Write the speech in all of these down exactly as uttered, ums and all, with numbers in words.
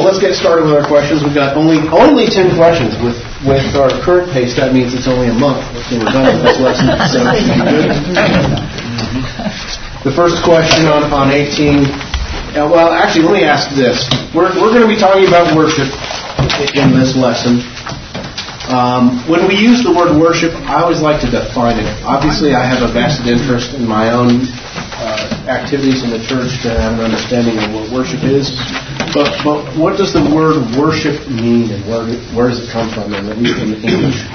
well, let's get started with our questions. We've got only only ten questions. With with our current pace, that means it's only a month until we're done with this lesson. So, the first question on, on eighteen, uh, well, actually, let me ask this. We're, we're going to be talking about worship in this lesson. Um, when we use the word worship, I always like to define it. Obviously, I have a vested interest in my own uh, activities in the church to have an understanding of what worship is. But, but what does the word worship mean, and where, where does it come from, at least in English?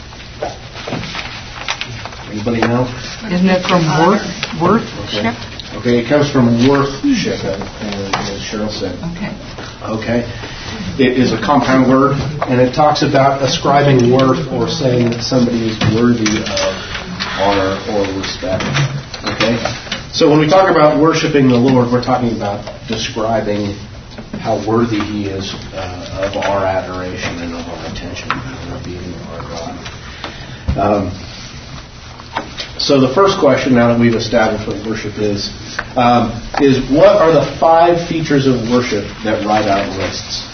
Anybody know? Isn't it from worth, worship? Okay. okay, it comes from worthship, as Cheryl said. Okay. Okay. It is a compound word, and it talks about ascribing worth or saying that somebody is worthy of honor or respect. Okay? So when we talk about worshiping the Lord, we're talking about describing how worthy He is uh, of our adoration and of our attention and of being our God. Um, so the first question, now that we've established what worship is, um, is what are the five features of worship that Rideout lists?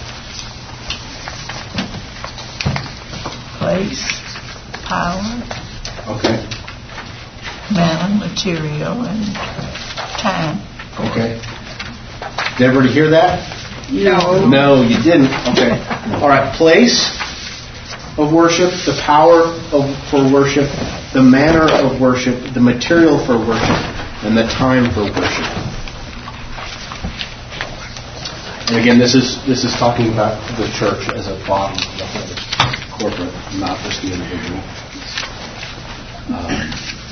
Place, power, Okay. man, material, and time. Okay. Did everybody hear that? No. No, you didn't. Okay. All right. Place of worship, the power of, for worship, the manner of worship, the material for worship, and the time for worship. And again, this is this is talking about the church as a body, the whole corporate, not just the individual. Um,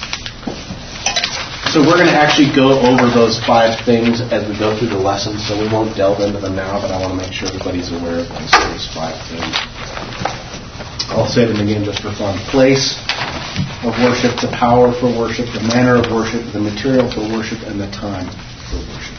so we're going to actually go over those five things as we go through the lesson, so we won't delve into them now, but I want to make sure everybody's aware of those, those five things. I'll say them again just for fun. Place of worship, the power for worship, the manner of worship, the material for worship, and the time for worship.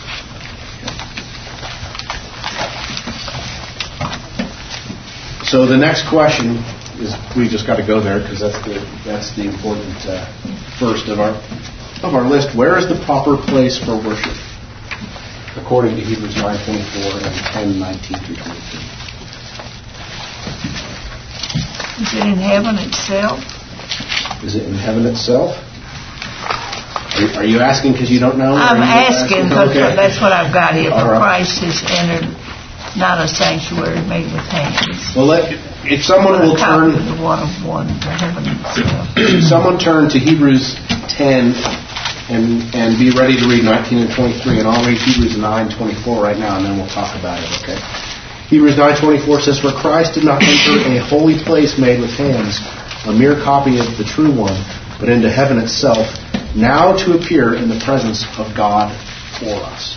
So the next question is, we just got to go there because that's the that's the important uh, first of our of our list. Where is the proper place for worship, according to Hebrews nine twenty-four and ten nineteen through twenty-three? Is it in heaven itself? Is it in heaven itself? Are, are you asking because you don't know? I'm asking because okay. That's what I've got here. For right. Christ has entered not a sanctuary made with hands. Well, let, if someone will turn, the one of one, the heaven itself. someone turn to Hebrews ten and and be ready to read nineteen and twenty-three, and I'll read Hebrews nine twenty-four right now, and then we'll talk about it. Okay. Hebrews nine twenty-four says, "For Christ did not enter a holy place made with hands, a mere copy of the true one, but into heaven itself, now to appear in the presence of God for us."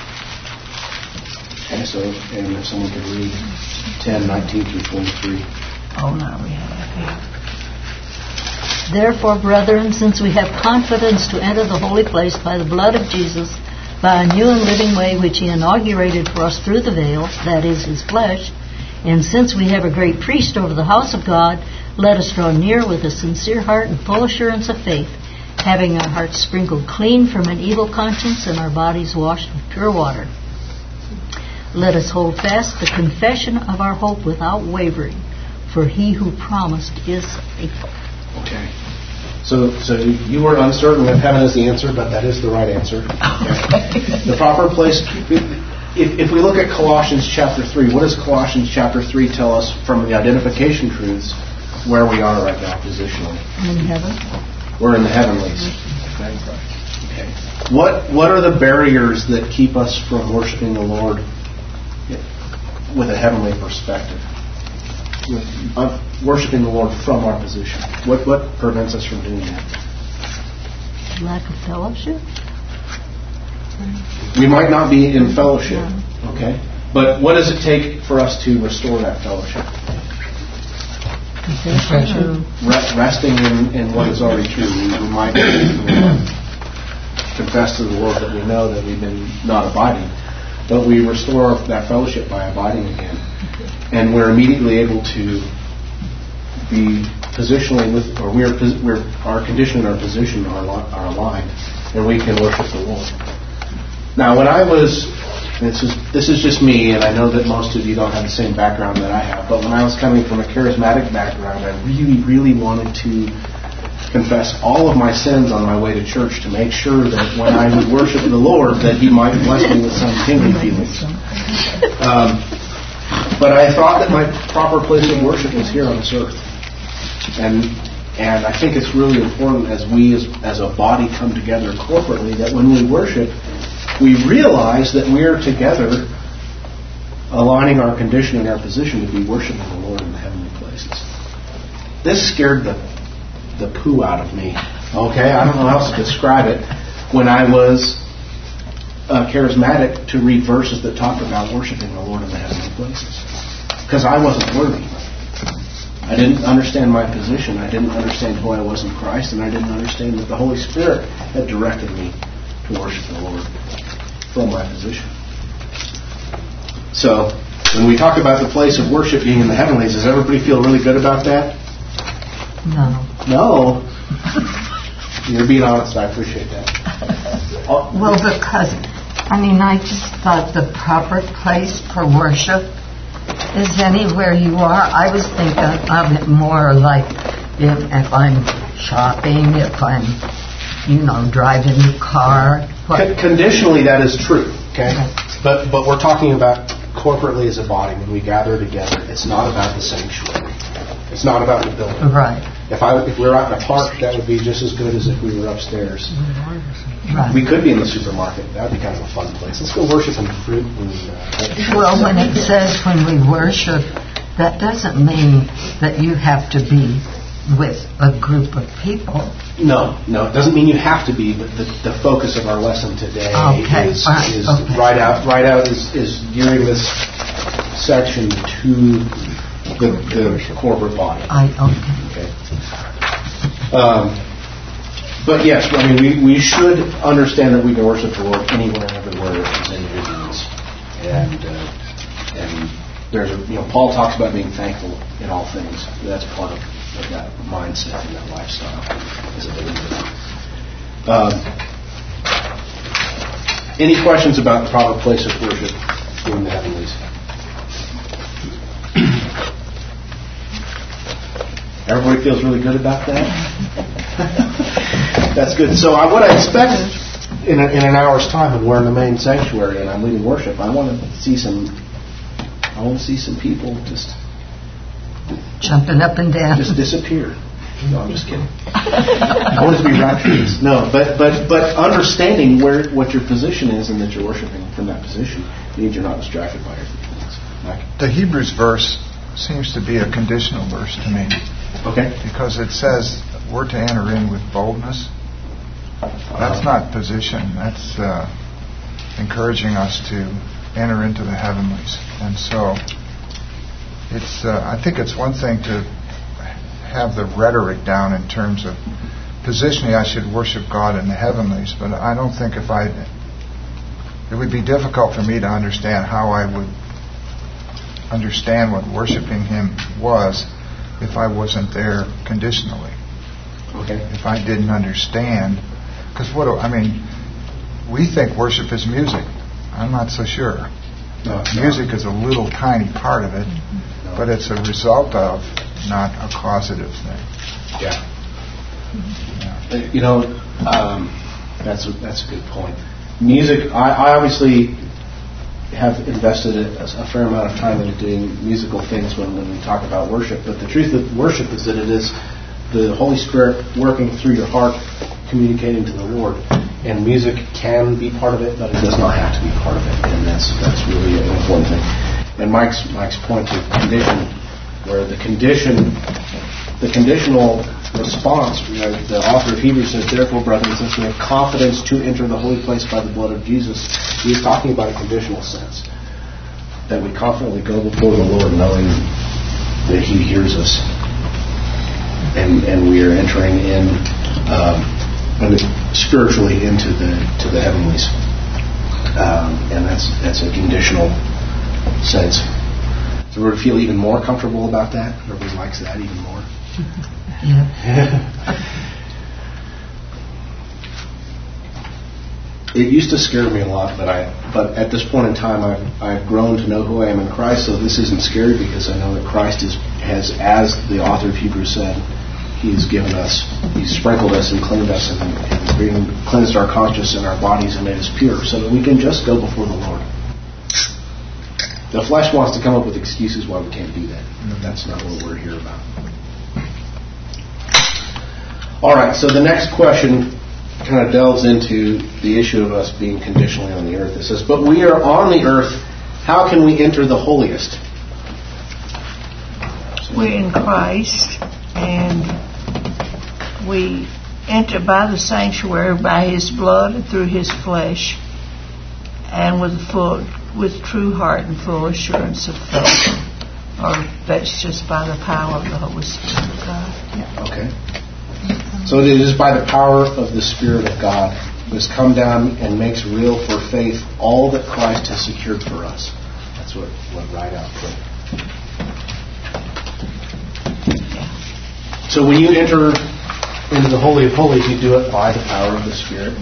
Okay, so, and if someone could read ten nineteen through twenty-three. Oh, no, we have it here. Therefore, brethren, since we have confidence to enter the holy place by the blood of Jesus, by a new and living way which He inaugurated for us through the veil, that is, His flesh, and since we have a great priest over the house of God, let us draw near with a sincere heart and full assurance of faith, having our hearts sprinkled clean from an evil conscience and our bodies washed with pure water. Let us hold fast the confession of our hope without wavering, for He who promised is faithful. Okay. So, so you were uncertain if heaven is the answer, but that is the right answer. Okay. The proper place. If, if we look at Colossians chapter three, what does Colossians chapter three tell us from the identification truths where we are right now positionally? In heaven. We're in the heavenlies. Okay. Okay. What What are the barriers that keep us from worshiping the Lord with a heavenly perspective? Of worshiping the Lord from our position. What what prevents us from doing that? Lack of fellowship? We might not be in fellowship, okay? But what does it take for us to restore that fellowship? Confession. Re- resting in, in what is already true. We, we might confess to the Lord that we know that we've been not abiding, but we restore that fellowship by abiding again. And we're immediately able to be positionally with, or we're, we're our condition and our position are, are aligned, and we can worship the Lord. Now, when I was this is this is just me, and I know that most of you don't have the same background that I have, but when I was coming from a charismatic background, I really, really wanted to confess all of my sins on my way to church to make sure that when I would worship the Lord, that He might bless me with some tingly feelings. Um, but I thought that my proper place of worship was here on this earth. And and I think it's really important as we as, as a body come together corporately that when we worship, we realize that we are together aligning our condition and our position to be worshiping the Lord in the heavenly places. This scared the the poo out of me. Okay, I don't know how else to describe it. When I was uh, charismatic, to read verses that talked about worshiping the Lord in the heavenly places, because I wasn't worthy. I didn't understand my position. I didn't understand who I was in Christ, and I didn't understand that the Holy Spirit had directed me to worship the Lord from my position. So, when we talk about the place of worship being in the heavenlies, does everybody feel really good about that? No. No. You're being honest. I appreciate that. Well, because, I mean, I just thought the proper place for worship is anywhere you are. I was thinking of it more like if, if I'm shopping, if I'm, you know, driving the car. Con- conditionally, that is true. Okay, but but we're talking about corporately as a body when we gather together. It's not about the sanctuary. It's not about the building. Right. If I if we were out in a park, that would be just as good as if we were upstairs. Right. We could be in the supermarket. That would be kind of a fun place. Let's go worship some fruit. And, uh, Well, when it says when we worship, that doesn't mean that you have to be with a group of people. No, no, it doesn't mean you have to be, but the, the focus of our lesson today Okay, is, right, is okay. right out. Right out is, is gearing this section to the, the corporate body. I okay. Okay. Um, but yes, I mean we, we should understand that we can worship the Lord anywhere and everywhere as individuals, and uh, and there's a you know Paul talks about being thankful in all things. That's part of of that mindset and that lifestyle as a believer. Um, any questions about the proper place of worship in the heavenlies? Everybody feels really good about that? That's good. So I, what I expect in, a, in an hour's time when we're in the main sanctuary and I'm leading worship, I want to see some I want to see some people just Jumping up and down. just disappear. No, I'm just kidding. I want it to be rapturous. No, but but but understanding where what your position is and that you're worshiping from that position means you're not distracted by everything else. Mike? The Hebrews verse seems to be a conditional verse to me. Okay. Because it says we're to enter in with boldness. That's not position. That's uh, encouraging us to enter into the heavenlies. And so it's. Uh, I think it's one thing to have the rhetoric down in terms of positionally I should worship God in the heavenlies, but I don't think if I... It would be difficult for me to understand how I would understand what worshiping Him was if I wasn't there conditionally. Okay. If I didn't understand, because what do, I mean, we think worship is music. I'm not so sure. No, music is a little tiny part of it, no. but it's a result of, not a causative thing. Yeah. yeah. You know, um, that's a, that's a good point. Music. I, I obviously have invested a, a fair amount of time into doing musical things when, when we talk about worship. But the truth of worship is that it is the Holy Spirit working through your heart, communicating to the Lord. And music can be part of it, but it does not have to be part of it. And that's that's really an important thing. And Mike's Mike's point to condition, where the condition, the conditional response, you know, the author of Hebrews says, therefore, brothers and sisters, we have confidence to enter the holy place by the blood of Jesus. He's talking about a conditional sense, that we confidently go before the Lord knowing that He hears us, and and we are entering in um, spiritually into the to the heavenlies, um, and that's that's a conditional sense. So we feel even more comfortable about that. Everybody likes that even more. Yeah. it used to scare me a lot, but I but at this point in time, I've I've grown to know who I am in Christ. So this isn't scary because I know that Christ is has, as the author of Hebrews said, He's given us, He's sprinkled us and cleaned us and, and cleansed our conscience and our bodies and made us pure, so that we can just go before the Lord. The flesh wants to come up with excuses why we can't do that. That's not what we're here about. All right, so the next question kind of delves into the issue of us being conditionally on the earth. It says, but we are on the earth, how can we enter the holiest? We're in Christ, and we enter by the sanctuary by His blood and through His flesh, and with full, with true heart and full assurance of faith. Or that's just by the power of the Holy Spirit of God. Yeah. Okay. So it is by the power of the Spirit of God who has come down and makes real for faith all that Christ has secured for us. That's what, what Rideout put. So when you enter into the Holy of Holies, you do it by the power of the Spirit.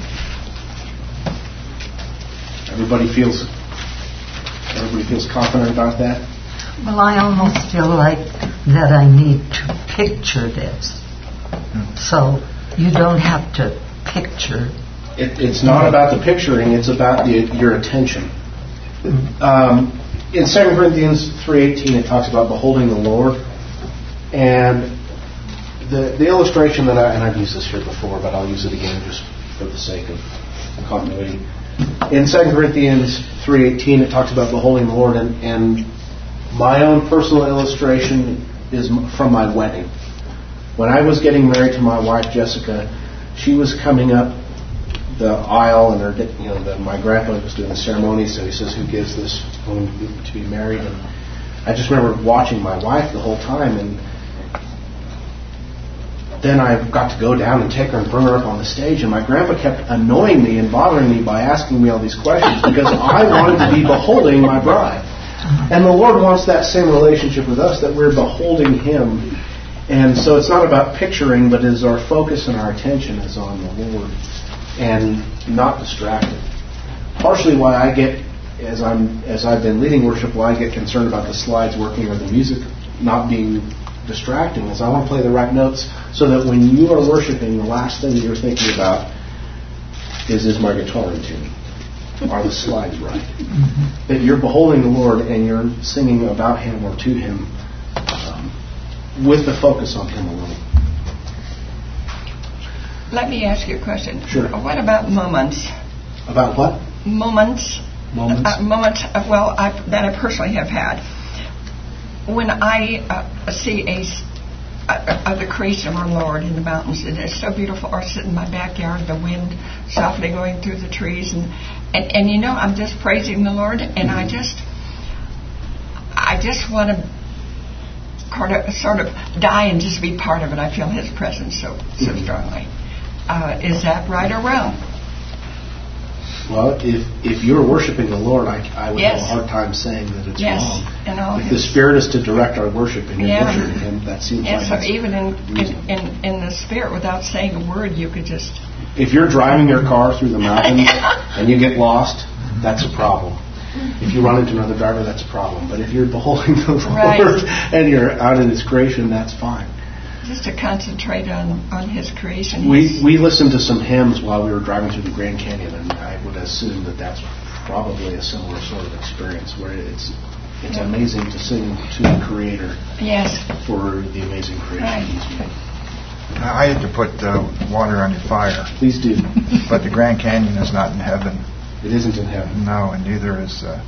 Everybody feels everybody feels confident about that? Well, I almost feel like that I need to picture this. So you don't have to picture. It, it's not about the picturing, it's about the, your attention. Um, in Second Corinthians three eighteen, it talks about beholding the Lord. And the, the illustration that I, and I've used this here before, but I'll use it again just for the sake of continuity. In Second Corinthians three eighteen, it talks about beholding the Lord, and, and my own personal illustration is from my wedding. When I was getting married to my wife Jessica, she was coming up the aisle, and her, you know, the, my grandpa was doing the ceremony. So he says, "Who gives this woman to be married?" And I just remember watching my wife the whole time, and then I got to go down and take her and bring her up on the stage. And my grandpa kept annoying me and bothering me by asking me all these questions because I wanted to be beholding my bride. And the Lord wants that same relationship with us, that we're beholding Him. And so it's not about picturing, but is our focus and our attention is on the Lord and not distracted. Partially why I get, as I'm as I've been leading worship, why I get concerned about the slides working or the music not being distracting is I want to play the right notes so that when you are worshiping, the last thing that you're thinking about is, is my guitar in tune? Are the slides right? Mm-hmm. That you're beholding the Lord and you're singing about Him or to Him um, with the focus on Him alone. Let me ask you a question. Sure. What about moments? About what? Moments. Moments. Uh, moments. Of, well, I, that I personally have had. When I uh, see a, a, a the creation of our Lord in the mountains, and it's so beautiful, or sit in my backyard, the wind softly going through the trees, and and, and you know, I'm just praising the Lord, and mm-hmm. I just, I just want to sort of, sort of die and just be part of it. I feel His presence so so mm-hmm. strongly. Uh, is that right or wrong? Well, if if you're worshiping the Lord, I, I would yes. have a hard time saying that it's yes. wrong. And all if his, the Spirit is to direct our worship and you're yeah. worshiping Him, that seems and like so even in, in, in, in the Spirit, without saying a word, you could just... If you're driving your car through the mountains and you get lost, that's a problem. If you run into another driver, that's a problem. But if you're beholding the right. Lord and you're out in His creation, that's fine. Just to concentrate on, on His creation. We we listened to some hymns while we were driving through the Grand Canyon, and I would assume that that's probably a similar sort of experience where it's it's yeah. amazing to sing to the Creator. Yes. For the amazing creation right. He's made. I hate to put uh, water on your fire. Please do. But the Grand Canyon is not in heaven. It isn't in heaven. No, and neither is uh,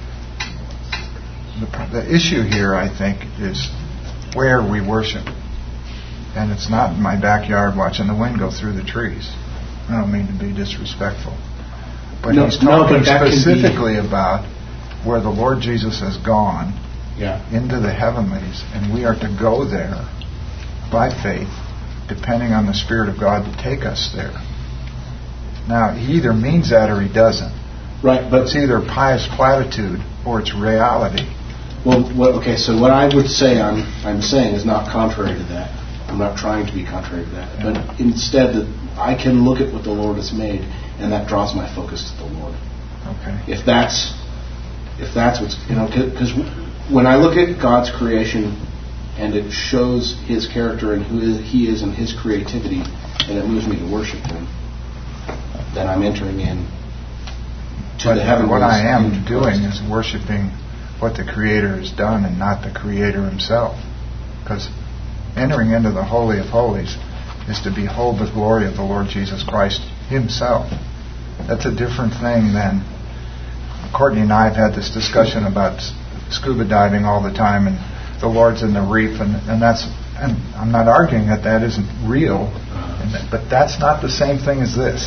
the the issue here. I think is where we worship. And it's not in my backyard watching the wind go through the trees. I don't mean to be disrespectful. But no, he's talking no, but specifically about where the Lord Jesus has gone yeah. into the heavenlies, and we are to go there by faith, depending on the Spirit of God to take us there. Now, He either means that or He doesn't. Right, but it's either pious platitude or it's reality. Well, what, okay, so what I would say I'm I'm saying is not contrary to that. I'm not trying to be contrary to that. But instead, the, I can look at what the Lord has made, and that draws my focus to the Lord. Okay. If that's if that's what's, you know, because when I look at God's creation and it shows His character and who He is and His creativity, and it moves me to worship Him, then I'm entering in to but the heavenlies. What I am doing is worshiping what the Creator has done and not the Creator Himself. Because entering into the Holy of Holies is to behold the glory of the Lord Jesus Christ Himself. That's a different thing than... Courtney and I have had this discussion about scuba diving all the time, and the Lord's in the reef, and, and that's... And I'm not arguing that that isn't real, that, but that's not the same thing as this.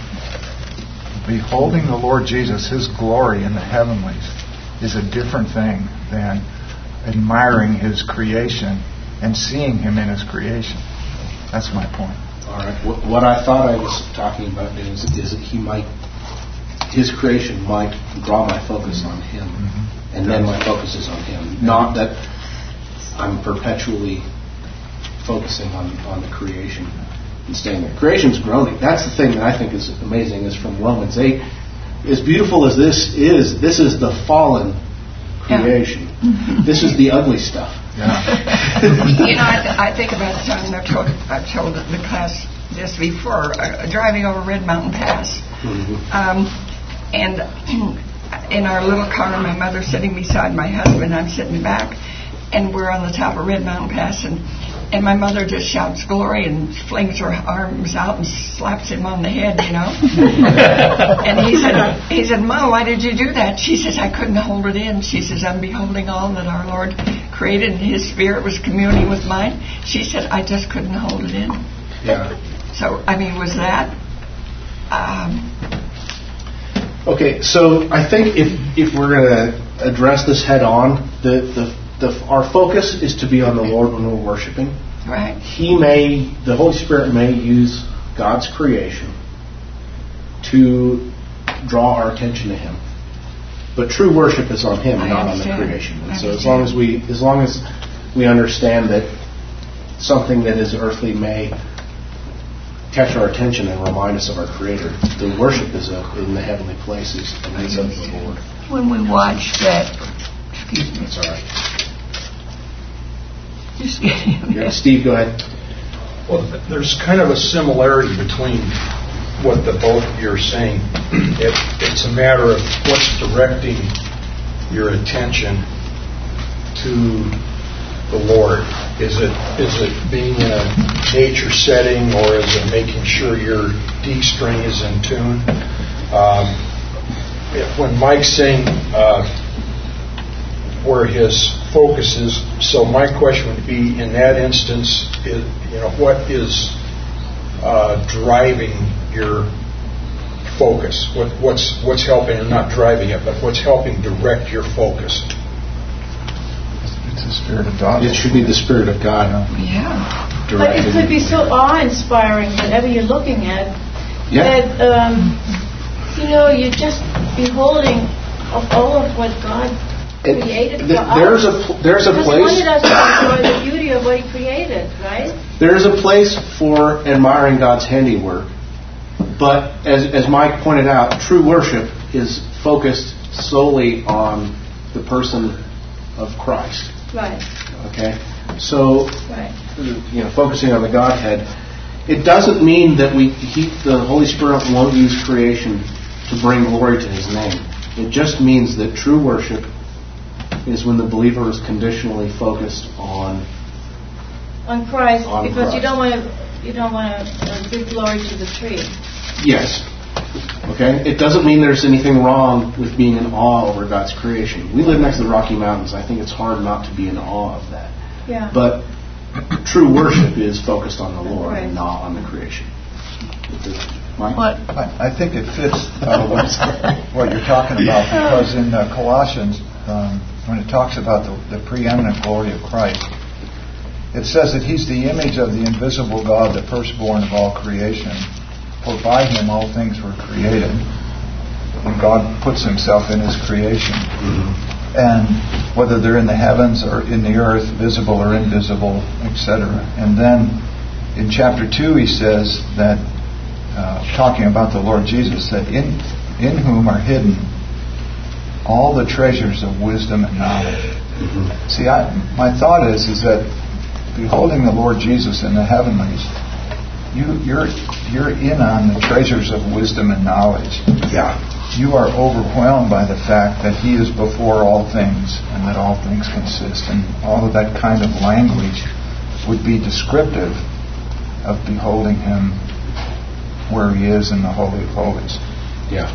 Beholding the Lord Jesus, His glory in the heavenlies, is a different thing than admiring His creation and seeing Him in His creation. That's my point. All right. What, what I thought I was talking about is, is that He might, His creation might draw my focus on Him, mm-hmm. and then my focus is on Him. Yeah. Not that I'm perpetually focusing on, on the creation and staying there. Creation's groaning. That's the thing that I think is amazing, is from Romans eight. As beautiful as this is, this is the fallen creation. Yeah. This is the ugly stuff. Yeah. You know, I, th- I think about the time I've told, I've told the class this before, uh, driving over Red Mountain Pass. Mm-hmm. Um, and in our little car, my mother sitting beside my husband, I'm sitting back, and we're on the top of Red Mountain Pass, and And my mother just shouts glory and flings her arms out and slaps him on the head, you know. And he said, he said, Mom, why did you do that? She says, I couldn't hold it in. She says, I'm beholding all that our Lord created, and His Spirit was communing with mine. She said, I just couldn't hold it in. Yeah. So, I mean, was that... Um, okay, so I think if if we're going to address this head on, the the The, our focus is to be on the Lord when we're worshiping. Right. He may, the Holy Spirit may use God's creation to draw our attention to Him. But true worship is on Him, I not understand. on the creation. And I so understand. as long as we, as long as we understand that something that is earthly may catch our attention and remind us of our Creator, the worship is in the heavenly places, and it's of the Lord. When we watch that, excuse me. That's all right. Just yeah, Steve, go ahead. Well, there's kind of a similarity between what the both of you are saying. It, it's a matter of what's directing your attention to the Lord. Is it is it being in a nature setting, or is it making sure your D string is in tune? Um, when Mike's saying uh, where his focus is, so my question would be, in that instance, is, you know, what is uh, driving your focus? What, what's what's helping, and not driving it, but what's helping direct your focus? It's the Spirit of God. It should be the Spirit of God. Yeah. But it could be so awe-inspiring, whatever you're looking at, yeah. that, um, you know, you're just beholding of all of what God created it, for there's us. A, there's a because place... He wanted us to enjoy the beauty of what He created, right? There's a place for admiring God's handiwork, but as, as Mike pointed out, true worship is focused solely on the person of Christ. Right. Okay? So, right. you know, focusing on the Godhead, it doesn't mean that we he, the Holy Spirit won't use creation to bring glory to His name. It just means that true worship is when the believer is conditionally focused on on Christ, on because Christ. you don't want to you don't want to uh, give glory to the tree. Yes. Okay? It doesn't mean there's anything wrong with being in awe over God's creation. We live next to the Rocky Mountains. I think it's hard not to be in awe of that. Yeah. But true worship is focused on the Lord right. and not on the creation. Mike? What? I, I think it fits uh, what, what you're talking about, because in uh, Colossians, um, when it talks about the, the preeminent glory of Christ, it says that He's the image of the invisible God, the firstborn of all creation. For by Him all things were created. And God puts Himself in His creation. Mm-hmm. And whether they're in the heavens or in the earth, visible or invisible, et cetera. And then in chapter two He says that uh, talking about the Lord Jesus, that in in whom are hidden all the treasures of wisdom and knowledge. Mm-hmm. See, I, my thought is is that beholding the Lord Jesus in the heavenlies, you, you're you're in on the treasures of wisdom and knowledge. Yeah. You are overwhelmed by the fact that He is before all things and that all things consist, and all of that kind of language would be descriptive of beholding Him where He is in the Holy of Holies. Yeah.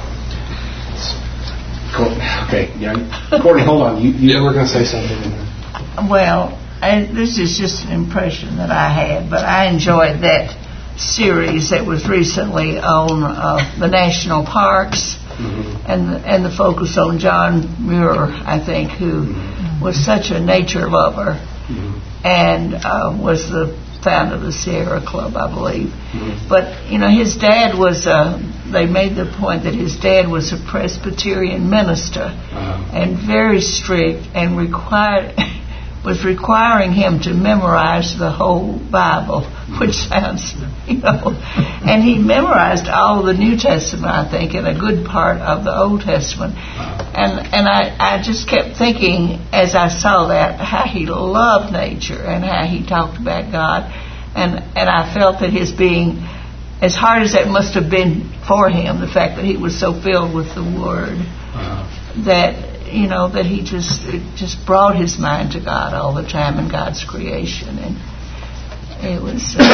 Cool. Okay. Yeah. Courtney, hold on. You, you were going to say something. Well, I, this is just an impression that I had, but I enjoyed that series that was recently on uh, the national parks, mm-hmm. and and the focus on John Muir, I think, who mm-hmm. was such a nature lover, mm-hmm. and uh, was the founder of the Sierra Club, I believe. Mm-hmm. But you know, his dad was. Uh, they made the point that his dad was a Presbyterian minister, uh-huh. and very strict, and required. was requiring him to memorize the whole Bible, which sounds, you know, and he memorized all of the New Testament, I think, and a good part of the Old Testament. And and I, I just kept thinking, as I saw that, how he loved nature and how he talked about God. And, and I felt that his being, as hard as that must have been for him, the fact that he was so filled with the Word, uh-huh. that... you know, that he just it just brought his mind to God all the time and God's creation. And it was, uh,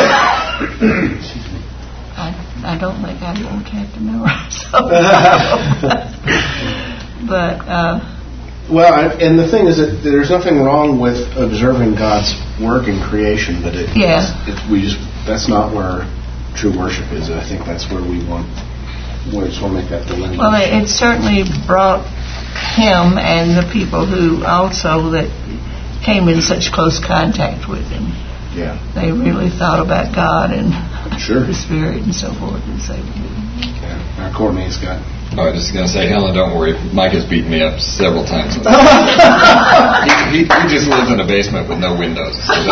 I, I don't think I won't have to memorize all that. But, uh, well, and the thing is that there's nothing wrong with observing God's work in creation, but it, yeah. it's, it, we just that's not where true worship is. I think that's where we want, we just want to make that delineation. Well, it, it certainly brought him and the people who also that came in such close contact with him. Yeah. They really thought about God and sure. the Spirit and so forth and so forth. Yeah. Now Courtney's got. I was just going to say, Helen, don't worry. Mike has beaten me up several times. he, he, he just lives in a basement with no windows. So the,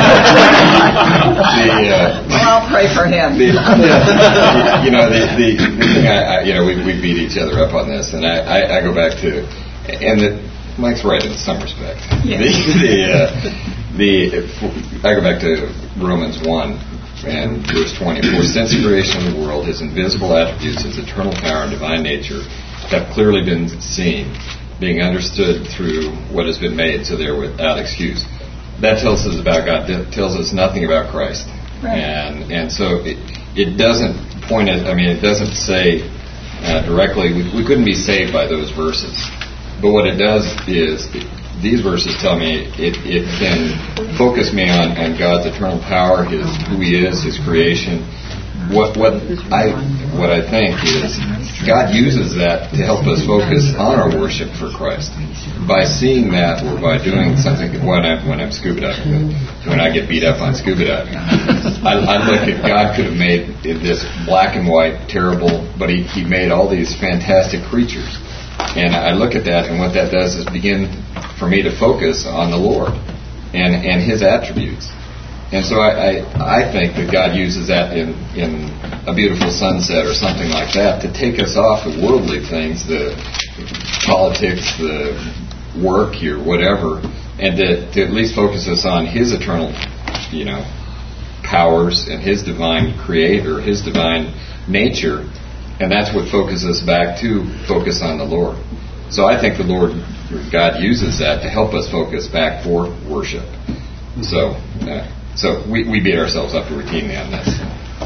uh, well, I'll pray for him. The, the, you know, the, the, the thing I, I, you know, we, we beat each other up on this, and I, I, I go back to, and the, Mike's right in some respect. Yes. The, the, uh, the, I go back to Romans one. And verse twenty, for since the creation of the world, His invisible attributes, His eternal power and divine nature have clearly been seen, being understood through what has been made, so they're without excuse. That tells us about God. That tells us nothing about Christ. Right. And and so it, it doesn't point at, I mean, it doesn't say uh, directly, we, we couldn't be saved by those verses. But what it does is, it, these verses tell me it, it can focus me on, on God's eternal power, His who He is, His creation. What what I what I think is God uses that to help us focus on our worship for Christ. By seeing that, or by doing something when I when I'm scuba diving, when I get beat up on scuba diving, I, I look at God could have made this black and white terrible, but He He made all these fantastic creatures. And I look at that, and what that does is begin for me to focus on the Lord and, and His attributes. And so I, I, I think that God uses that in, in a beautiful sunset or something like that to take us off of worldly things, the politics, the work or whatever, and to, to at least focus us on His eternal, you know, powers and His divine creator, His divine nature. And that's what focuses us back to focus on the Lord. So I think the Lord, God uses that to help us focus back for worship. So uh, so we, we beat ourselves up routinely on this.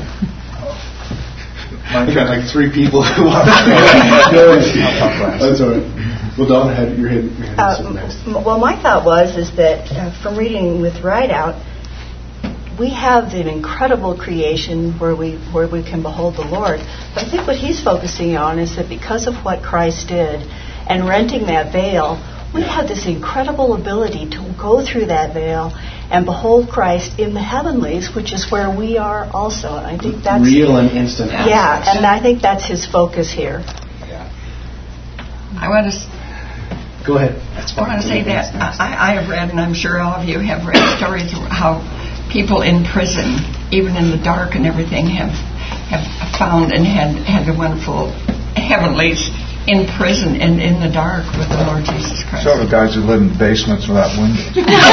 I've got like three people who want to That's all right. Well, Dawn, had your hand, your hand uh, next. Well, my thought was is that uh, from reading with Rideout, we have an incredible creation where we where we can behold the Lord. But I think what he's focusing on is that because of what Christ did and renting that veil, we have this incredible ability to go through that veil and behold Christ in the heavenlies, which is where we are also. And I think that's real and instant access. Yeah, and I think that's his focus here. Yeah. I want to. Go ahead. That's fine. I want to say that I, I have read, and I'm sure all of you have read stories of how people in prison, even in the dark and everything, have have found and had had the wonderful heavenlies in prison and in the dark with the Lord Jesus Christ. So the guys who live in basements without windows.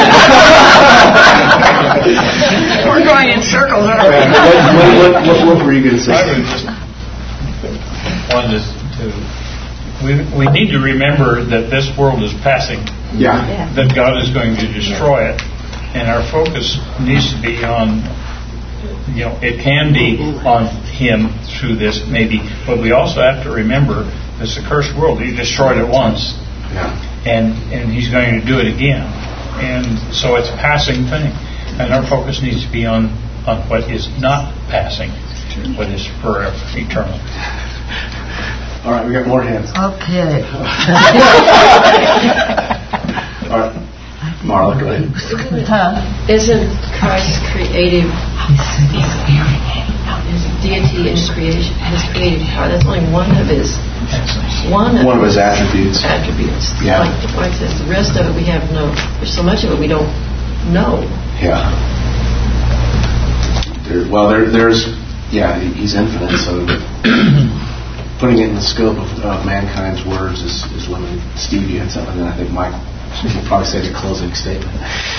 We're going in circles, aren't we? what, what, what, what were you going to say? I was just wanted to. We we need to remember that this world is passing. Yeah. Yeah. That God is going to destroy it, and our focus needs to be on. You know, it can be on Him through this, maybe, but we also have to remember it's a cursed world. He destroyed it once, Yeah. and and He's going to do it again, and so it's a passing thing, and our focus needs to be on on what is not passing, what is forever, eternal. All right, we got more hands. Okay. All right. Marla, go ahead. Huh? Isn't Christ creative? His deity and creation, his creative power. That's only one of his one of, One of his attributes. attributes. Yeah. Like, like this, the rest of it we have no. There's so much of it we don't know. Yeah. There, well, there, there's, yeah, he's infinite, so putting it in the scope of, of mankind's words is, is limited. Steve, you had something that I think Mike will probably say the closing statement.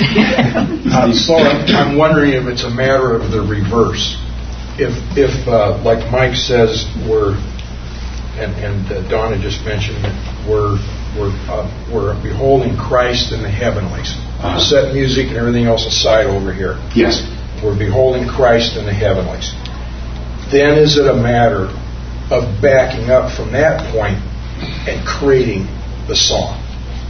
Uh, so I'm wondering if it's a matter of the reverse. If, if uh, like Mike says, we're, and, and uh, Donna just mentioned, that we're we're uh, we're beholding Christ in the heavenlies. Uh-huh. Set music and everything else aside over here. Yes. We're beholding Christ in the heavenlies. Then is it a matter of backing up from that point and creating the song?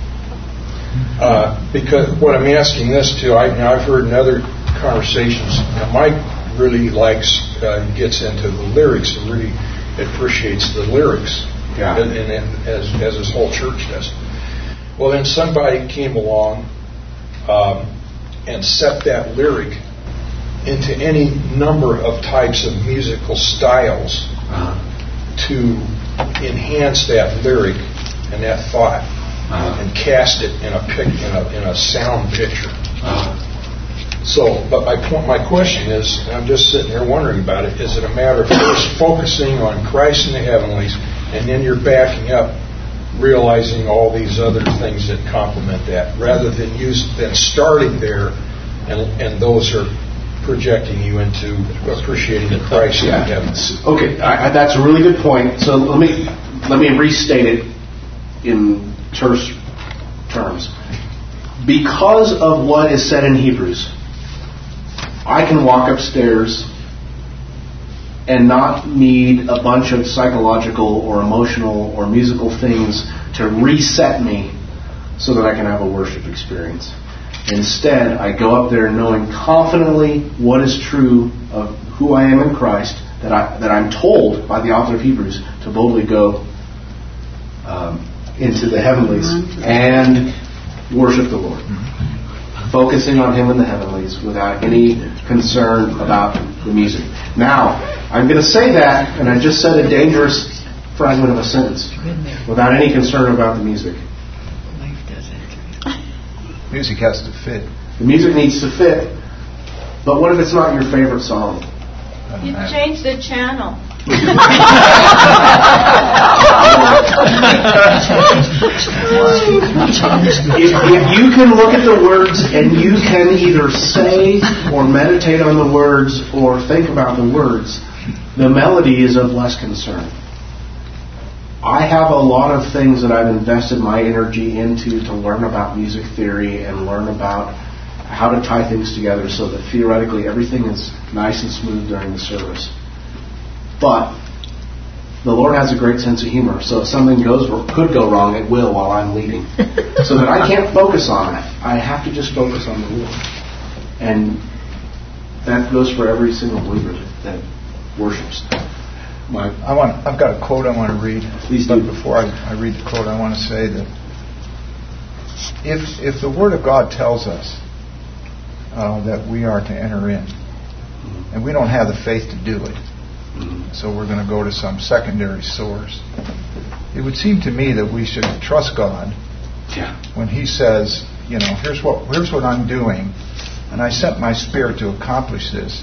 Uh, because what I'm asking this to, I, now I've heard in other conversations, now Mike really likes, uh, gets into the lyrics and really appreciates the lyrics, yeah. and, and, and as, as his whole church does. Well, then somebody came along um, and set that lyric into any number of types of musical styles uh-huh. to enhance that lyric and that thought. Uh, and cast it in a pic, in a in a sound picture. Uh, so, but my point, my question is, and I'm just sitting here wondering about it: is it a matter of first focusing on Christ in the heavenlies, and then you're backing up, realizing all these other things that complement that, rather than use than starting there, and and those are projecting you into appreciating the Christ yeah. in the heavens. Okay, I, I, that's a really good point. So let me let me restate it in terse terms. Because of what is said in Hebrews, I can walk upstairs and not need a bunch of psychological or emotional or musical things to reset me so that I can have a worship experience. Instead, I go up there knowing confidently what is true of who I am in Christ, that, I, that I'm told by the author of Hebrews to boldly go um, into the heavenlies and worship the Lord. Focusing on Him in the heavenlies without any concern about the music. Now, I'm going to say that, and I just said a dangerous fragment of a sentence, without any concern about the music. Music has to fit. The music needs to fit, but what if it's not your favorite song? You change the channel. if, if you can look at the words and you can either say or meditate on the words or think about the words, the melody is of less concern. I have a lot of things that I've invested my energy into to learn about music theory and learn about how to tie things together so that theoretically everything is nice and smooth during the service. But the Lord has a great sense of humor, so if something goes could go wrong, it will while I'm leading. So that I can't focus on it. I have to just focus on the Lord. And that goes for every single believer that worships. My, I want. I've got a quote I want to read. Please but do. Before I, I read the quote, I want to say that if if the Word of God tells us uh, that we are to enter in, and we don't have the faith to do it, so we're going to go to some secondary source, it would seem to me that we should trust God yeah. when He says, you know, here's what here's what I'm doing, and I sent my Spirit to accomplish this.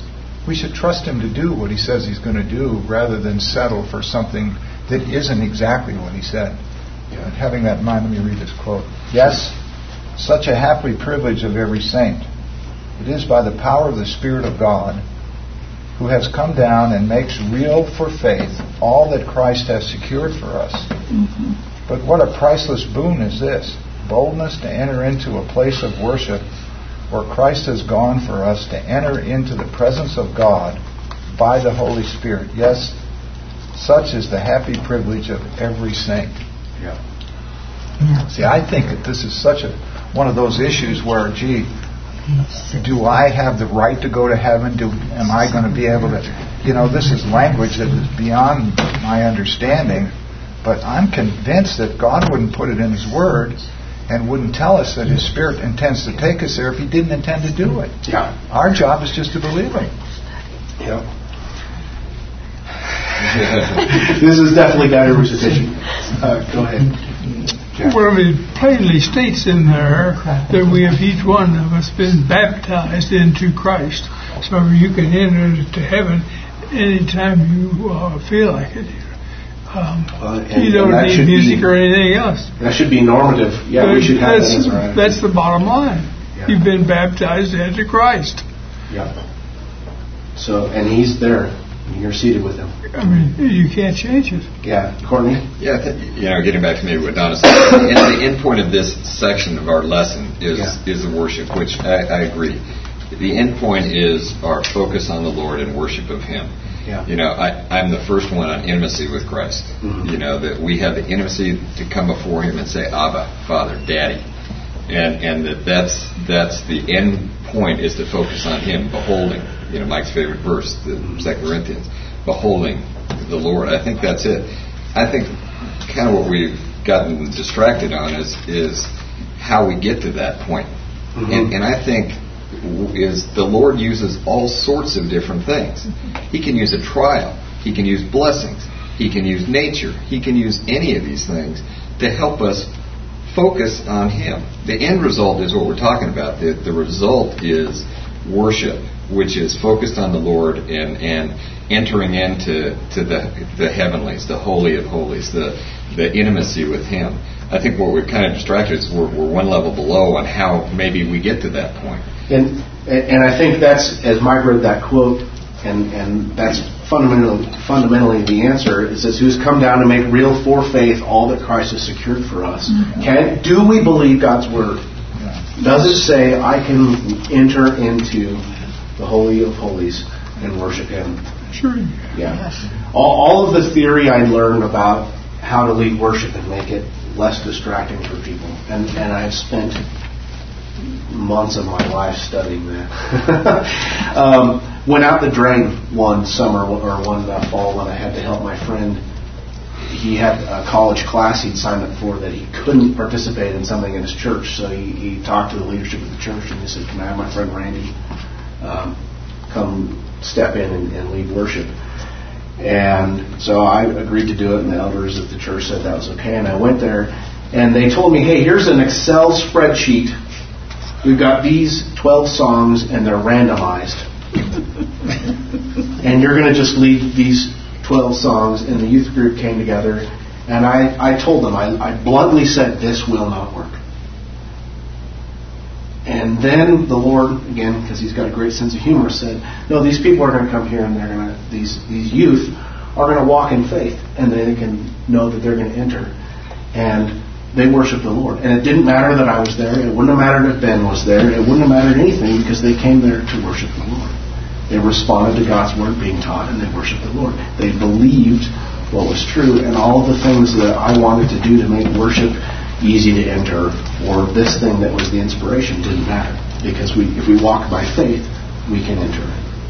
we should trust Him to do what He says He's going to do rather than settle for something that isn't exactly what He said. Yeah. Having that in mind, let me read this quote. Yes, such a happy privilege of every saint. It is by the power of the Spirit of God, who has come down and makes real for faith all that Christ has secured for us. Mm-hmm. But what a priceless boon is this, boldness to enter into a place of worship where Christ has gone for us, to enter into the presence of God by the Holy Spirit. Yes, such is the happy privilege of every saint. Yeah. Yeah. See, I think that this is such a one of those issues where, gee, do I have the right to go to heaven? Do am I going to be able to? You know, this is language that is beyond my understanding, but I'm convinced that God wouldn't put it in His Word and wouldn't tell us that His Spirit intends to take us there if He didn't intend to do it. Yeah. Our job is just to believe Him. Yeah. This is definitely better recitation. Uh, go ahead. Well, it plainly states in there that we have each one of us been baptized into Christ. So you can enter to heaven anytime you uh, feel like it. Um, uh, and, you don't need music be, or anything else. That should be normative. Yeah, but we should have that's, that. Right. That's the bottom line. Yeah. You've been baptized into Christ. Yeah. So, and He's there. You're seated with Him. I mean, you can't change it. Yeah. Courtney? Yeah, th- you know, getting back to maybe what Donna said, and the end point of this section of our lesson is yeah. is the worship, which I, I agree. The end point is our focus on the Lord and worship of Him. Yeah. You know, I, I'm the first one on intimacy with Christ. Mm-hmm. You know, that we have the intimacy to come before Him and say, Abba, Father, Daddy. And and that that's, that's the end point is to focus on Him, beholding. You know, Mike's favorite verse, the Second Corinthians, beholding the Lord. I think that's it. I think kind of what we've gotten distracted on is is how we get to that point. Mm-hmm. And, and I think is the Lord uses all sorts of different things. He can use a trial. He can use blessings. He can use nature. He can use any of these things to help us focus on Him. The end result is what we're talking about. The, the result is worship, which is focused on the Lord and, and entering into to the the heavenlies, the holy of holies, the the intimacy with Him. I think what we're kind of distracted is we're, we're one level below on how maybe we get to that point. And and I think that's, as Mike read that quote, and, and that's fundamentally fundamentally the answer. It says, "Who's come down to make real for faith all that Christ has secured for us." Mm-hmm. Can do we believe God's word? Does it say I can enter into the Holy of Holies and worship Him? Sure. Yeah. Yes. All, all of the theory I learned about how to lead worship and make it less distracting for people, and and I've spent months of my life studying that. um, went out the drain one summer or one uh, fall when I had to help my friend. He had a college class he'd signed up for that he couldn't participate in something in his church, so he, he talked to the leadership of the church and he said, "Can I have my friend Randy um, come step in and, and lead worship?" And so I agreed to do it, and the elders of the church said that was okay. And I went there, and they told me, "Hey, here's an Excel spreadsheet. We've got these twelve songs, and they're randomized. And you're going to just lead these twelve songs." And the youth group came together, and I, I told them, I, I bluntly said, "This will not work." And then the Lord, again, because He's got a great sense of humor, said, "No, these people are going to come here, and they're going to these these youth are going to walk in faith, and they can know that they're going to enter, and they worship the Lord." And it didn't matter that I was there. It wouldn't have mattered if Ben was there. It wouldn't have mattered anything because they came there to worship the Lord. They responded to God's word being taught, and they worshiped the Lord. They believed what was true, and all of the things that I wanted to do to make worship easy to enter, or this thing that was the inspiration, didn't matter, because we, if we walk by faith, we can enter.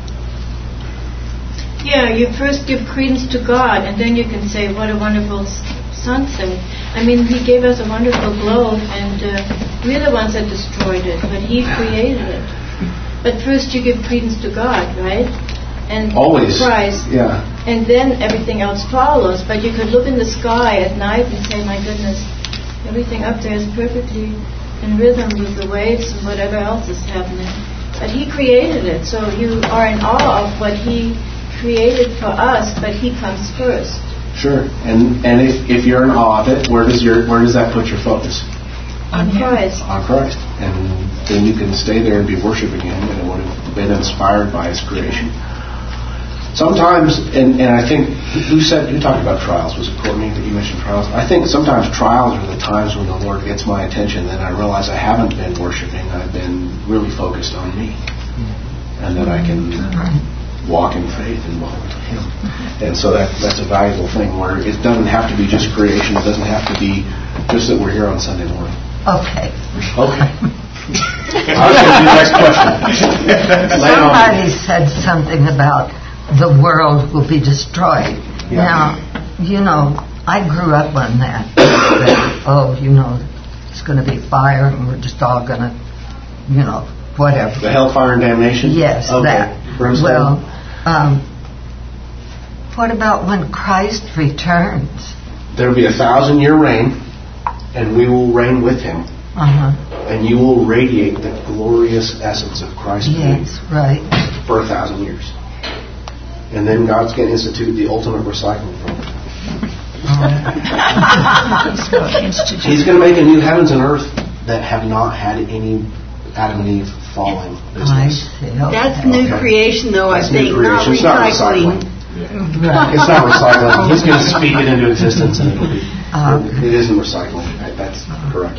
Yeah, you first give credence to God, and then you can say, "What a wonderful sunset." I mean, He gave us a wonderful globe, and uh, we're the ones that destroyed it, but He created it. But first you give credence to God, right? And always Christ. Yeah. And then everything else follows. But you could look in the sky at night and say, "My goodness, everything up there is perfectly in rhythm with the waves and whatever else is happening." But He created it, so you are in awe of what He created for us, but He comes first. Sure. And and if, if you're in awe of it, where does your where does that put your focus? On Christ. On Christ. And then you can stay there and be worshiping Him, and it would have been inspired by His creation. Sometimes, and, and I think, who said, who talked about trials? Was it Courtney that you mentioned trials? I think sometimes trials are the times when the Lord gets my attention, then I realize I haven't been worshiping, I've been really focused on me. And that I can walk in faith and walk with Him. And so that that's a valuable thing, where it doesn't have to be just creation, it doesn't have to be just that we're here on Sunday morning. Okay. Okay. I was going to do the next question. Somebody said something about the world will be destroyed. Yeah. Now, you know, I grew up on that. that. Oh, you know, it's going to be fire and we're just all going to, you know, whatever. The hellfire and damnation? Yes, okay. that. Brimstone? Well, um, what about when Christ returns? There will be a thousand year reign, and we will reign with Him. Uh-huh. And you will radiate the glorious essence of Christ. Yes, right. For a thousand years. And then God's going to institute the ultimate recycling program. He's going to make a new heavens and earth that have not had any Adam and Eve falling business. I see. Okay. That's new Okay. creation, though, That's I think, not it's not recycling. recycling. It's not recycling. He's going to speak it into existence, and it'll be, Okay. it isn't recycling. Right? That's correct.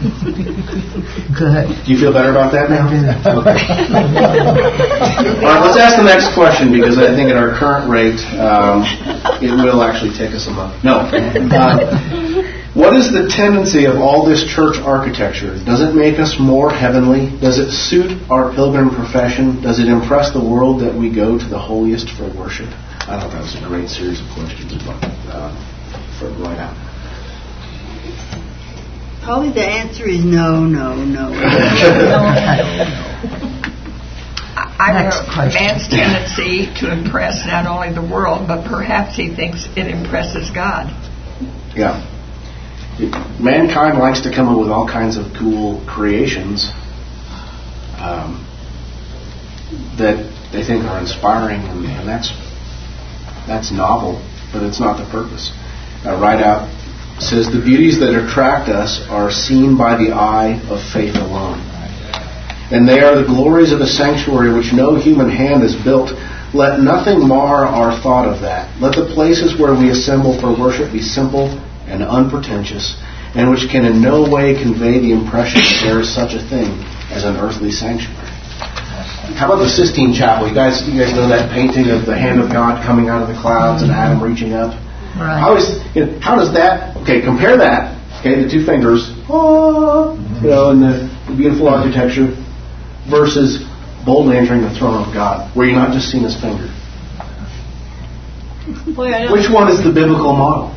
Good. Do you feel better about that now? Okay. All right, let's ask the next question, because I think at our current rate, um, it will actually take us a month. No. Uh, what is the tendency of all this church architecture? Does it make us more heavenly? Does it suit our pilgrim profession? Does it impress the world that we go to the holiest for worship? I thought that was a great series of questions uh, for right out. Probably the answer is no, no, no. I have a man's tendency to impress not only the world, but perhaps he thinks it impresses God. Yeah. Mankind likes to come up with all kinds of cool creations um, that they think are inspiring, and, and that's that's novel, but it's not the purpose. Uh, right out says the beauties that attract us are seen by the eye of faith alone, and they are the glories of a sanctuary which no human hand has built. Let nothing mar our thought of that. Let the places where we assemble for worship be simple and unpretentious, and which can in no way convey the impression that there is such a thing as an earthly sanctuary. How about the Sistine Chapel? You guys, you guys know that painting of the hand of God coming out of the clouds and Adam reaching up? Right. How is, you know, how does that? Okay, compare that. Okay, the two fingers, oh, you know, and the, the beautiful architecture, versus boldly entering the throne of God, where you're not just seeing His finger. Boy, I don't Which one is the biblical model?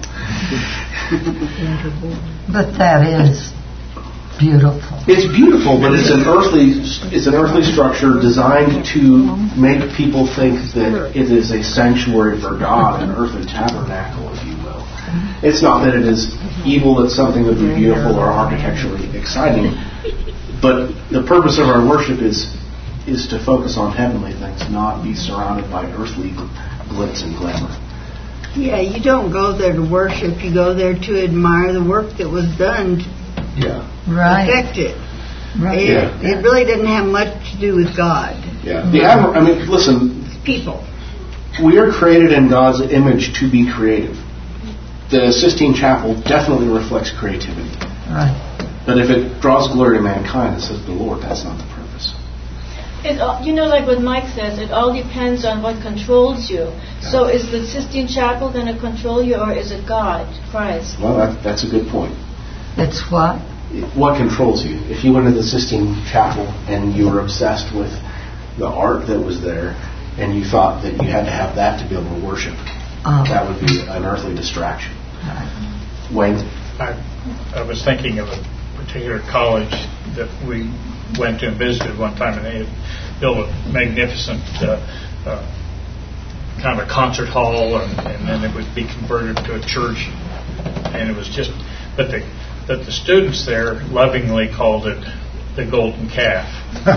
But that is beautiful. It's beautiful, but it's an earthly it's an earthly structure designed to make people think that it is a sanctuary for God, an earthly tabernacle, if you will. It's not that it is evil, it's something that would be beautiful or architecturally exciting, but the purpose of our worship is is to focus on heavenly things, not be surrounded by earthly glitz and glamour. Yeah, you don't go there to worship. You go there to admire the work that was done to Yeah. Right. perfect it. Right. It, Yeah. it really didn't have much to do with God. Yeah. The admir- I mean, listen, It's people. we are created in God's image to be creative. The Sistine Chapel definitely reflects creativity. Right. But if it draws glory to mankind, it says the Lord, that's not the purpose. It, all- you know, like what Mike says, it all depends on what controls you. So is the Sistine Chapel going to control you, or is it God, Christ? Well, that, that's a good point. It's what? What controls you? If you went to the Sistine Chapel and you were obsessed with the art that was there, and you thought that you had to have that to be able to worship, Oh. that would be an earthly distraction. Right. Wayne? I, I was thinking of a particular college that we went to and visited one time, and they had built a magnificent uh, uh, kind of a concert hall, and, and then it would be converted to a church, and it was just, but the but the students there lovingly called it the golden calf.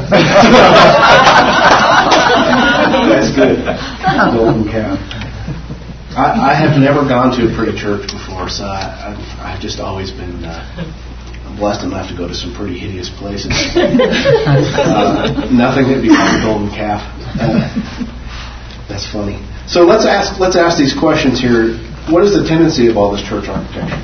That's good. Golden calf. I, I have never gone to a pretty church before, so I, I've, I've just always been uh, blessed enough to go to some pretty hideous places. Uh, nothing that becomes a golden calf. Uh, that's funny. So let's ask let's ask these questions here. What is the tendency of all this church architecture?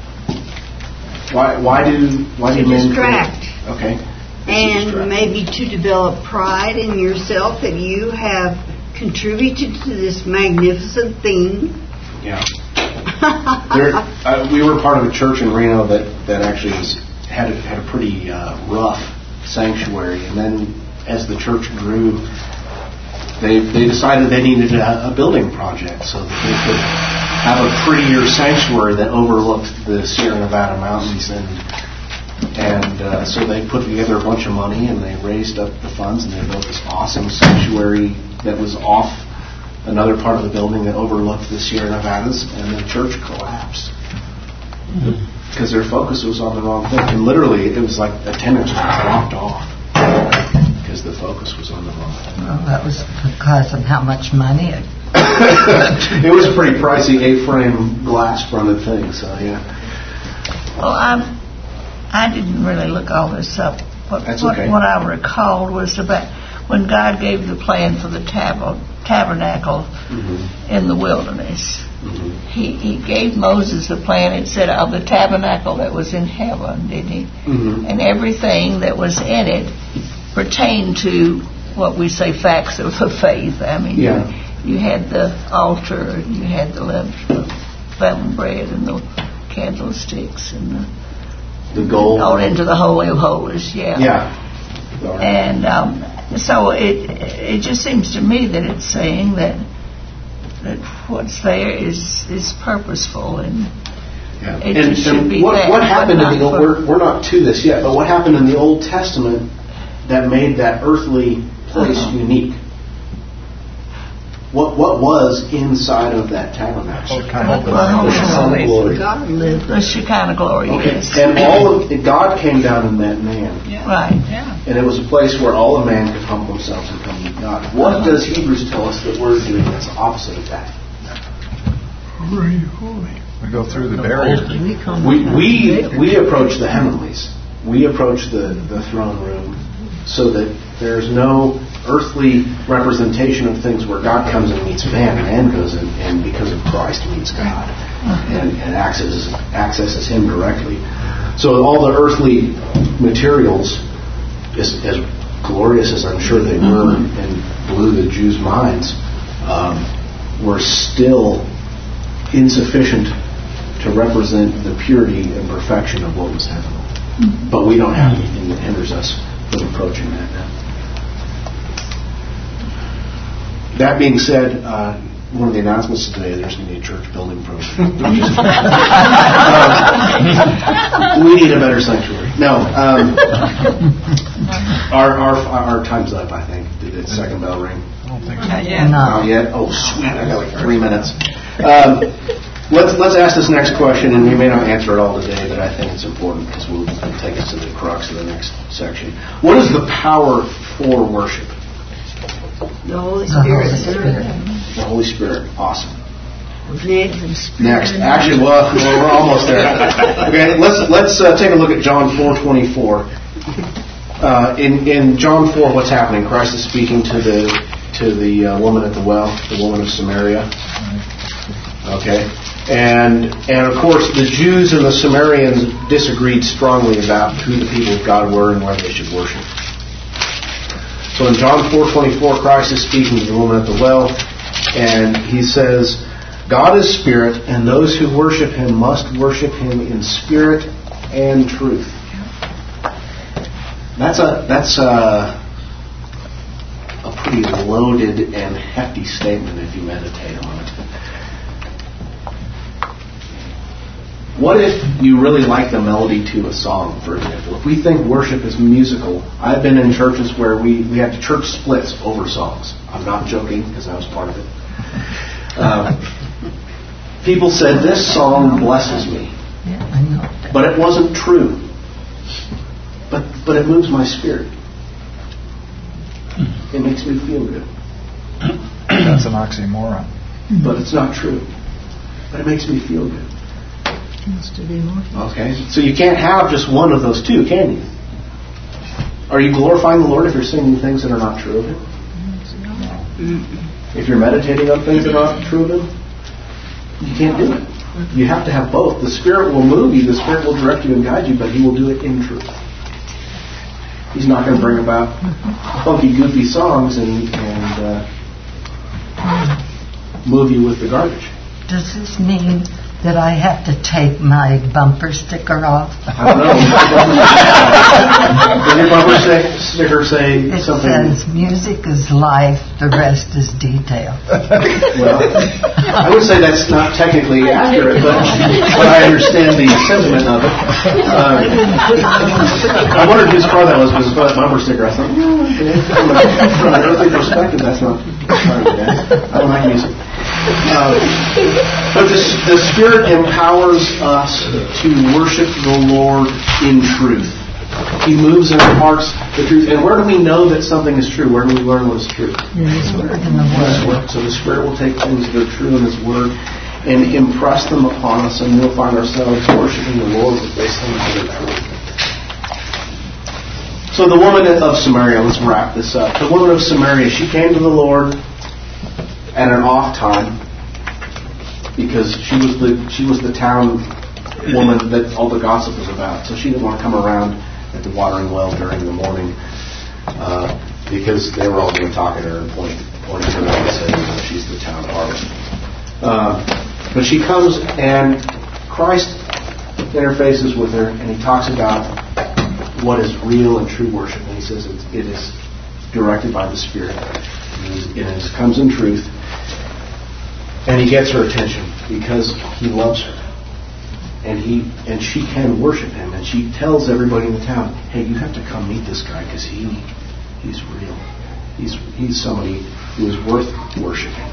Why why do why do to men distract? Okay. And maybe to develop pride in yourself that you have contributed to this magnificent thing. Yeah. there, uh, we were part of a church in Reno that, that actually was, had a, had a pretty uh, rough sanctuary, and then as the church grew, they they decided they needed a, a building project so that they could have a prettier sanctuary that overlooked the Sierra Nevada mountains, and and uh, so they put together a bunch of money and they raised up the funds and they built this awesome sanctuary that was off another part of the building that overlooked the Sierra Nevadas, and the church collapsed because their focus was on the wrong thing. And literally, it was like attendance dropped off because the focus was on the wrong thing. Well, that was because of how much money it. It was a pretty pricey eight-frame glass-fronted thing, so yeah. Well, I'm, I didn't really look all this up. What, That's what, okay. what I recalled was about when God gave the plan for the tab- tabernacle mm-hmm. in the wilderness. Mm-hmm. He, he gave Moses a plan. It said of the tabernacle that was in heaven, didn't he? Mm-hmm. And everything that was in it pertained to what we say facts of the faith. I mean, yeah. you, you had the altar, and you had the leavened bread and the candlesticks and the the gold all into the Holy of Holies. Yeah. Yeah. And um, so it it just seems to me that it's saying that that what's there is is purposeful and yeah. it and, just should and be what, there. What happened in the old, for, we're, we're not to this yet, but what happened in the Old Testament that made that earthly place uh-huh. unique? What what was inside of that tabernacle? Shekinah glory. The Shekinah glory. Okay. Yes. And all of God came down in that man. Yeah. Right. Yeah. And it was a place where all a man could humble themselves and come meet God. What uh-huh. does Hebrews tell us that we're doing that's opposite of that? Holy, holy. We go through the barrier. We we we approach the heavenlies. We approach the, the throne room so that there's no earthly representation of things where God comes and meets man, and man goes in, and because of Christ meets God and, and accesses accesses Him directly. So all the earthly materials, as, as glorious as I'm sure they were and blew the Jews' minds, um, were still insufficient to represent the purity and perfection of what was heavenly. But we don't have anything that hinders us from approaching that now. That being said, uh, one of the announcements today, there's going to be a church building program. um, we need a better sanctuary. No. Um, our, our our time's up, I think. Did the second bell ring? I don't think so. Not yet. Not yet? Oh, sweet. I got like three minutes. Um, let's, let's ask this next question, and we may not answer it all today, but I think it's important because we'll take us to the crux of the next section. What is the power for worship? The Holy Spirit. The Holy Spirit. The Holy Spirit. Awesome. Next. Next. Actually, well, we're almost there. Okay, let's let's uh, take a look at John four twenty-four. Uh, in in John four, what's happening? Christ is speaking to the to the uh, woman at the well, the woman of Samaria. Okay, and and of course the Jews and the Samaritans disagreed strongly about who the people of God were and where they should worship. So in John four twenty-four, Christ is speaking to the woman at the well, and He says, God is spirit, and those who worship Him must worship Him in spirit and truth. That's a that's a, a pretty loaded and hefty statement if you meditate on it. What if you really like the melody to a song, for example? If we think worship is musical, I've been in churches where we, we had church splits over songs. I'm not joking because I was part of it. Uh, people said, this song blesses me. But it wasn't true. but but it moves my spirit. It makes me feel good. That's an oxymoron. But it's not true. But it makes me feel good. Okay, so you can't have just one of those two, can you? Are you glorifying the Lord if you're singing things that are not true of Him? If you're meditating on things that are not true of Him, you can't do it. You have to have both. The Spirit will move you, the Spirit will direct you and guide you, but He will do it in truth. He's not going to bring about funky, goofy songs and, and uh, move you with the garbage. Does this mean that I have to take my bumper sticker off? I don't know. Does your bumper say, sticker say it something? It says, music is life, the rest is detail. Well, I would say that's not technically accurate, but, but I understand the sentiment of it. Um, I wondered whose car that was because of that bumper sticker. I thought, oh, okay. From, a, from an earthly perspective, that's not part of it. I don't like music. Uh, but the, the Spirit empowers us to worship the Lord in truth. He moves in our hearts the truth. And where do we know that something is true? Where do we learn what is true? In His Word. In the Word. So the Spirit will take things that are true in His Word and impress them upon us, and we'll find ourselves worshiping the Lord with these things that are true. So the woman of Samaria, let's wrap this up. The woman of Samaria, she came to the Lord at an off time, because she was the she was the town woman that all the gossip was about. So she didn't want to come around at the watering well during the morning uh, because they were all going to talk at her and point pointing her out and say, you know, she's the town harlot. Uh, but she comes and Christ interfaces with her, and He talks about what is real and true worship. And He says it, it is directed by the Spirit. It, is, it is, comes in truth. And He gets her attention because He loves her. And he and she can worship Him. And she tells everybody in the town, hey, you have to come meet this guy because he he's real. He's he's somebody who is worth worshiping.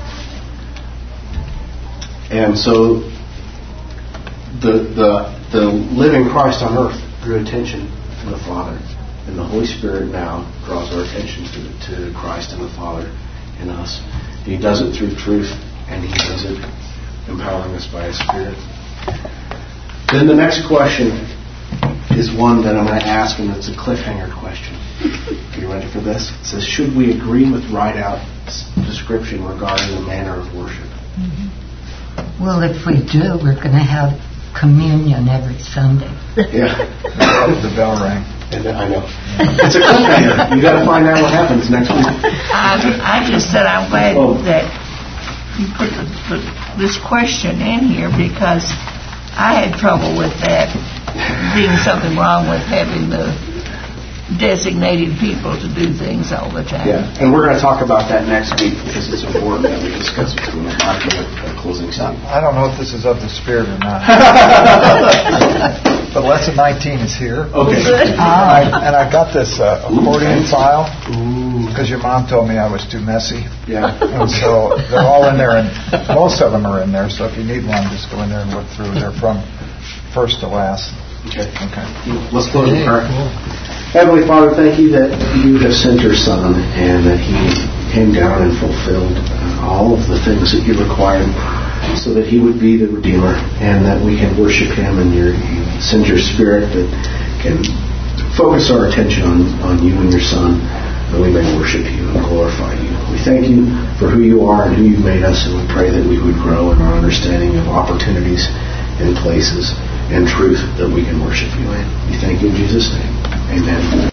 And so the the the living Christ on earth drew attention to the Father. And the Holy Spirit now draws our attention to, to Christ and the Father in us. He does it through truth. And He does it empowering us by His Spirit. Then the next question is one that I'm going to ask, and it's a cliffhanger question. Are you ready for this? It says, should we agree with Rideout's description regarding the manner of worship? Mm-hmm. Well, if we do, we're going to have communion every Sunday. Yeah. The bell rang. And I know. It's a cliffhanger. You got to find out what happens next week. I, I just said I'm glad oh. that you put the, the, this question in here because I had trouble with that being something wrong with having the designated people to do things all the time. Yeah, and we're going to talk about that next week because it's important that we discuss it when we're talking about closing time. I don't know if this is of the Spirit or not. But lesson nineteen is here. Okay. And, I, and I got this uh, accordion file because your mom told me I was too messy. Yeah. And so they're all in there, and most of them are in there. So if you need one, just go in there and look through. They're from first to last. Okay. Okay. Let's close in prayer. Heavenly Father, thank You that You have sent Your Son and that He came down and fulfilled uh, all of the things that You required, so that He would be the Redeemer and that we can worship Him, and your, You send Your Spirit that can focus our attention on, on You and Your Son, that we may worship You and glorify You. We thank You for who You are and who You've made us, and we pray that we would grow in our understanding of opportunities and places and truth that we can worship You in. We thank You in Jesus' name. Amen.